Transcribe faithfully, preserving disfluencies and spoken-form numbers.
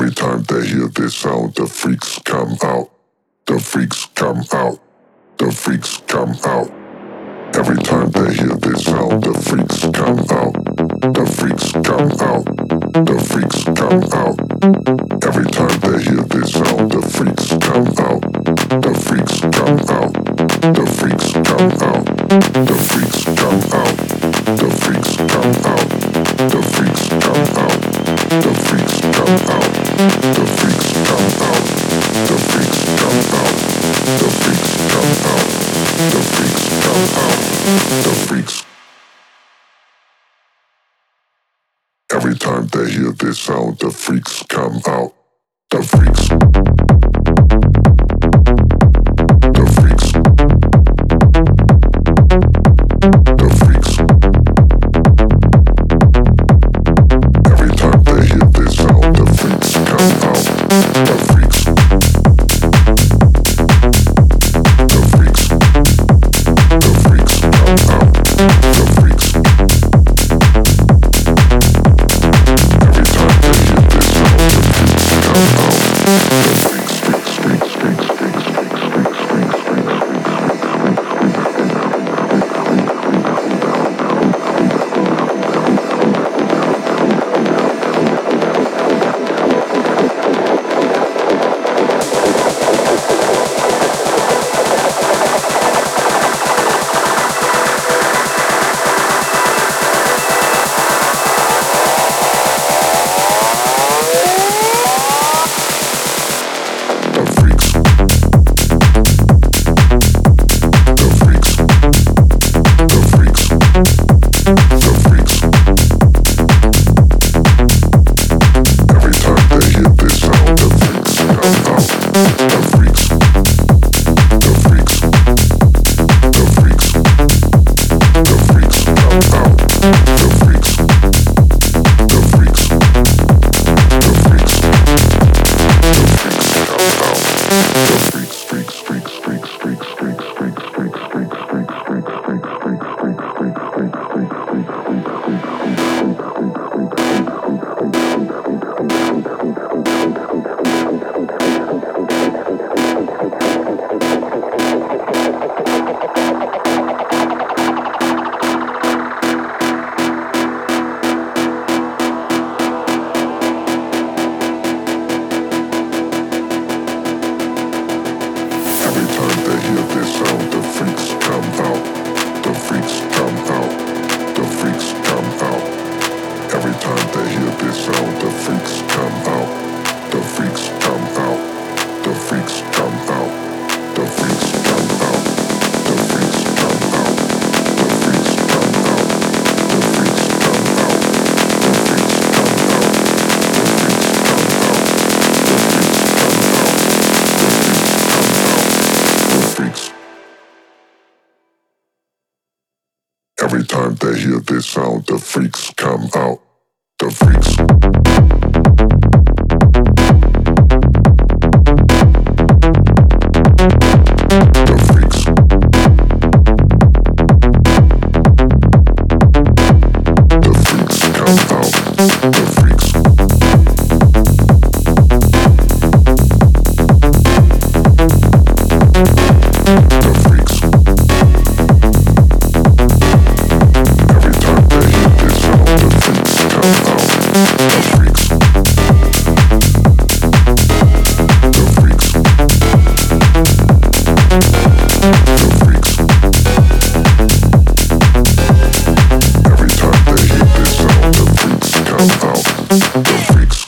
Every time they hear this sound, the freaks come out. The freaks come out. The freaks come out. Every time they hear this sound, the freaks come out. The freaks come out. The freaks come out. Every time they hear this sound, the freaks come out. The freaks come out. The freaks come out. The freaks come out. The freaks come out. The freaks come out. The freaks come out. The freaks come out. The freaks come out. The freaks come out. The freaks come out. The freaks. Every time they hear this sound, the freaks come out. The freaks. The freaks. The freaks. Every time they hear this sound, the freaks come out. The freaks. The freaks. The freaks come out. The freaks. Every time they hear this sound, the freaks come out. The freaks, freaks, freaks, freaks, freaks, freaks, freaks, freaks, freaks. Every time they hear this sound, the freaks come out. The freaks. The freaks. The freaks come out. The freaks. The freaks. Every time they hear this sound, the freaks come out. The freaks. The freaks. The freaks. Every time they hear this sound, the freaks come out. The freaks.